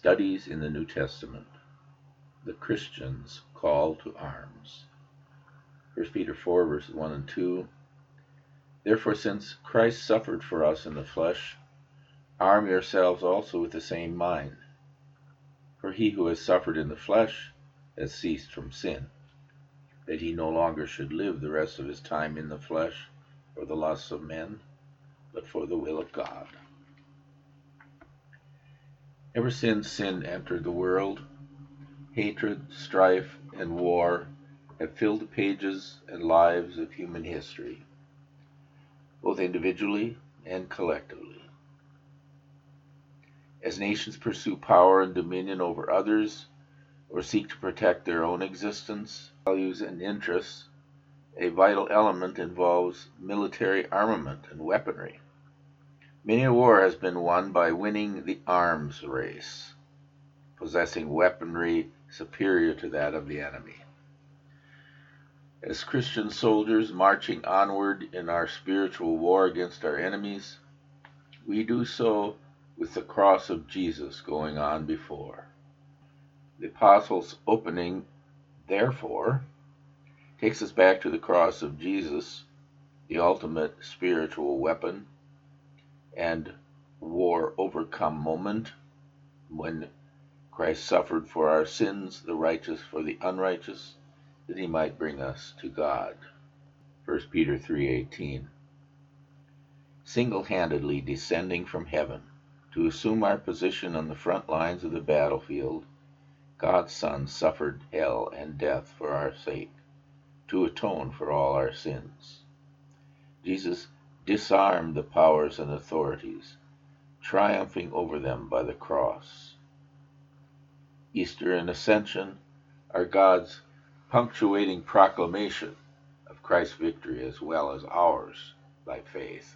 Studies in the New Testament. The Christian's Call to Arms. 1 Peter 4, verses 1 and 2. Therefore, since Christ suffered for us in the flesh, arm yourselves also with the same mind. For he who has suffered in the flesh has ceased from sin, that he no longer should live the rest of his time in the flesh for the lusts of men, but for the will of God. Ever since sin entered the world, hatred, strife, and war have filled the pages and lives of human history, both individually and collectively. As nations pursue power and dominion over others, or seek to protect their own existence, values, and interests, a vital element involves military armament and weaponry. Many a war has been won by winning the arms race, possessing weaponry superior to that of the enemy. As Christian soldiers marching onward in our spiritual war against our enemies, we do so with the cross of Jesus going on before. The Apostles' opening, therefore, takes us back to the cross of Jesus, the ultimate spiritual weapon and war overcome moment, when Christ suffered for our sins, the righteous for the unrighteous, that he might bring us to God. 1 Peter 3:18. Single-handedly descending from heaven to assume our position on the front lines of the battlefield, God's Son suffered hell and death for our sake, to atone for all our sins. Jesus disarmed the powers and authorities, triumphing over them by the cross. Easter and Ascension are God's punctuating proclamation of Christ's victory as well as ours by faith.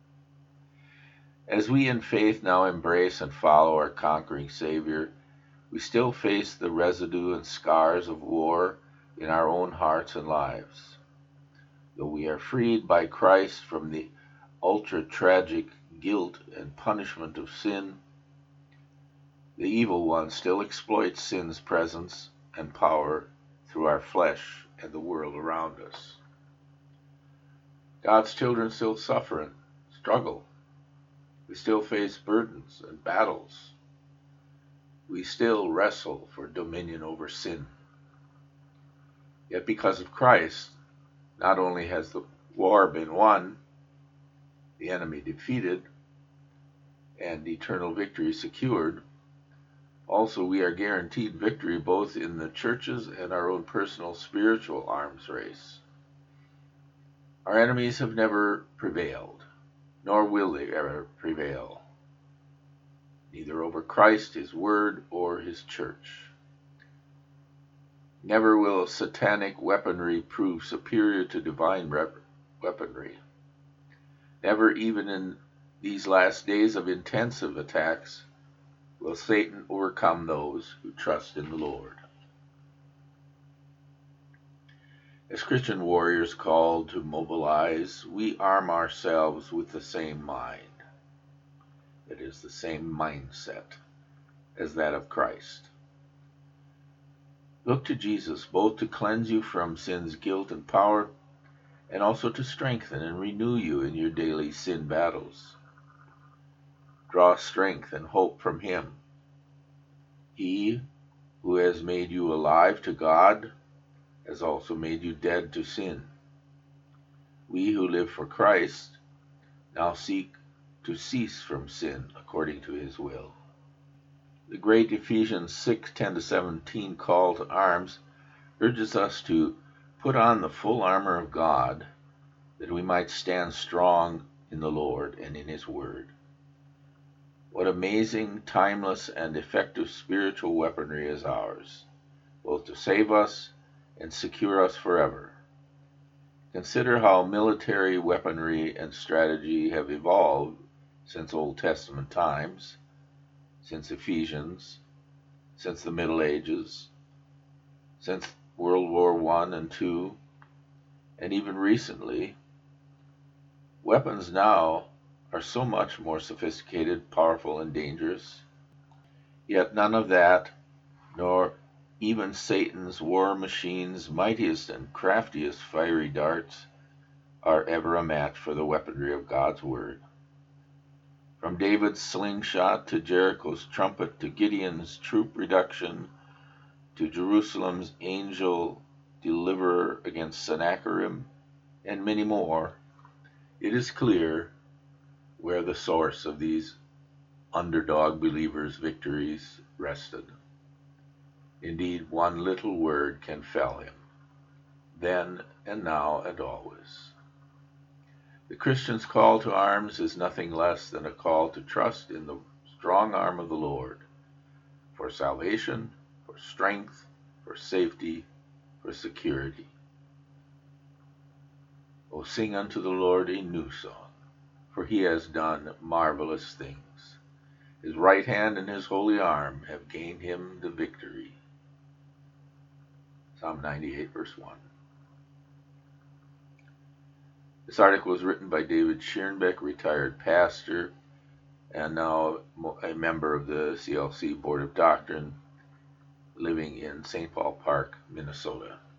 As we in faith now embrace and follow our conquering Savior, we still face the residue and scars of war in our own hearts and lives. Though we are freed by Christ from the ultra-tragic guilt and punishment of sin, the evil one still exploits sin's presence and power through our flesh and the world around us. God's children still suffer and struggle. We still face burdens and battles. We still wrestle for dominion over sin. Yet because of Christ, not only has the war been won, the enemy defeated, and eternal victory secured, also we are guaranteed victory both in the churches and our own personal spiritual arms race. Our enemies have never prevailed, nor will they ever prevail, neither over Christ, his word, or his church. Never will satanic weaponry prove superior to divine weaponry. Never, even in these last days of intensive attacks, will Satan overcome those who trust in the Lord. As Christian warriors called to mobilize, we arm ourselves with the same mind. It is the same mindset as that of Christ. Look to Jesus both to cleanse you from sin's guilt and power, and also to strengthen and renew you in your daily sin battles. Draw strength and hope from him. He who has made you alive to God has also made you dead to sin. We who live for Christ now seek to cease from sin according to his will. The great Ephesians 6:10-17 call to arms urges us to put on the full armor of God, that we might stand strong in the Lord and in his word. What amazing, timeless, and effective spiritual weaponry is ours, both to save us and secure us forever. Consider how military weaponry and strategy have evolved since Old Testament times, since Ephesians, since the Middle Ages, since World War I and II, and even recently. Weapons now are so much more sophisticated, powerful, and dangerous. Yet none of that, nor even Satan's war machine's mightiest and craftiest fiery darts, are ever a match for the weaponry of God's Word. From David's slingshot to Jericho's trumpet to Gideon's troop reduction to Jerusalem's angel deliverer against Sennacherib, and many more, it is clear where the source of these underdog believers' victories rested. Indeed, one little word can fell him, then and now and always. The Christian's call to arms is nothing less than a call to trust in the strong arm of the Lord for salvation, for strength, for safety, for security. O sing unto the Lord a new song, for he has done marvelous things. His right hand and his holy arm have gained him the victory. Psalm 98, verse 1. This article was written by David Schierbeck, retired pastor, and now a member of the CLC Board of Doctrine, living in St. Paul Park, Minnesota.